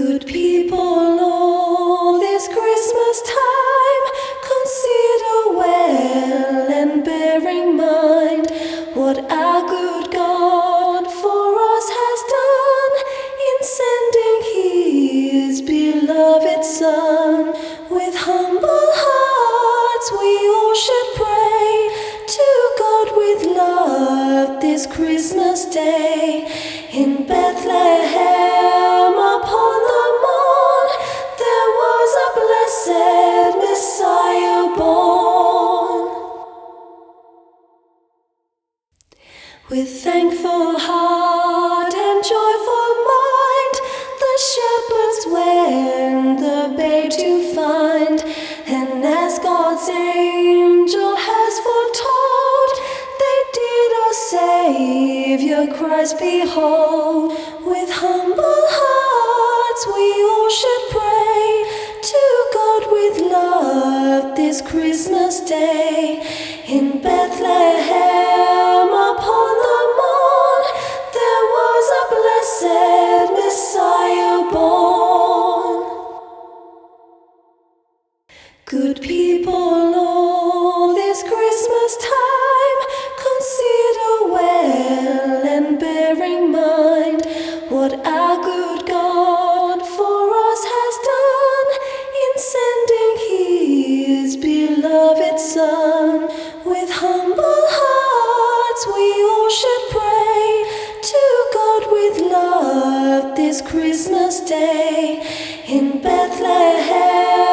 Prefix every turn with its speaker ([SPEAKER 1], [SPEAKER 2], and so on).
[SPEAKER 1] Good people all this Christmas time, consider well and bear in mind what our good God for us has done in sending His beloved Son. With humble hearts we all should pray to God with love this Christmas day. In Bethlehem upon the morn there was a blessed Messiah born. With thankful heart and joyful mind the shepherds went the babe to find, and as God's angel has foretold, they did our Savior Christ behold. With humble hearts we all should pray to God with love this Christmas day. In Bethlehem upon the morn there was a blessed Messiah born. Good people all this Christmas time, consider well and bear in mind what our good God for us has done in sending His beloved Son. With humble hearts we all should pray to God with love this Christmas day. In Bethlehem